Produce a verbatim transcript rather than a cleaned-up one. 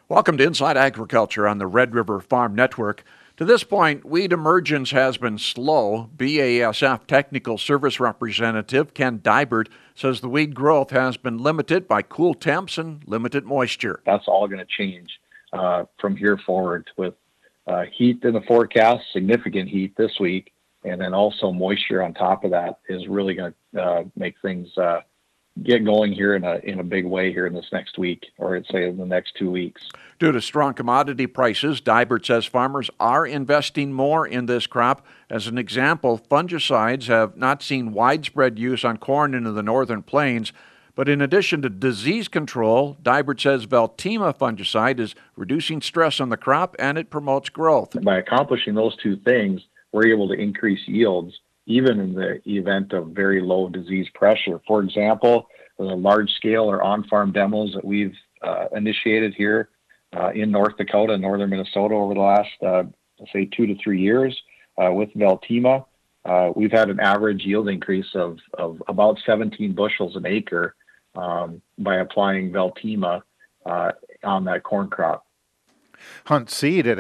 Welcome to Inside Agriculture on the Red River Farm Network. To this point, weed emergence has been slow. B A S F Technical Service Representative Ken Dybert says the weed growth has been limited by cool temps and limited moisture. That's all going to change uh, from here forward with uh, heat in the forecast, significant heat this week, and then also moisture on top of that is really going to uh, make things uh, get going here in a in a big way here in this next week, or I'd say in the next two weeks. Due to strong commodity prices, Dybert says farmers are investing more in this crop. As an example, fungicides have not seen widespread use on corn into the northern plains. But in addition to disease control, Dybert says Veltima fungicide is reducing stress on the crop and it promotes growth. By accomplishing those two things, we're able to increase yields even in the event of very low disease pressure. For example, the large-scale or on-farm demos that we've uh, initiated here uh, in North Dakota and northern Minnesota over the last, uh, let's say, two to three years uh, with Veltima, uh, we've had an average yield increase of, of about seventeen bushels an acre um, by applying Veltima uh, on that corn crop. Hunt Seed at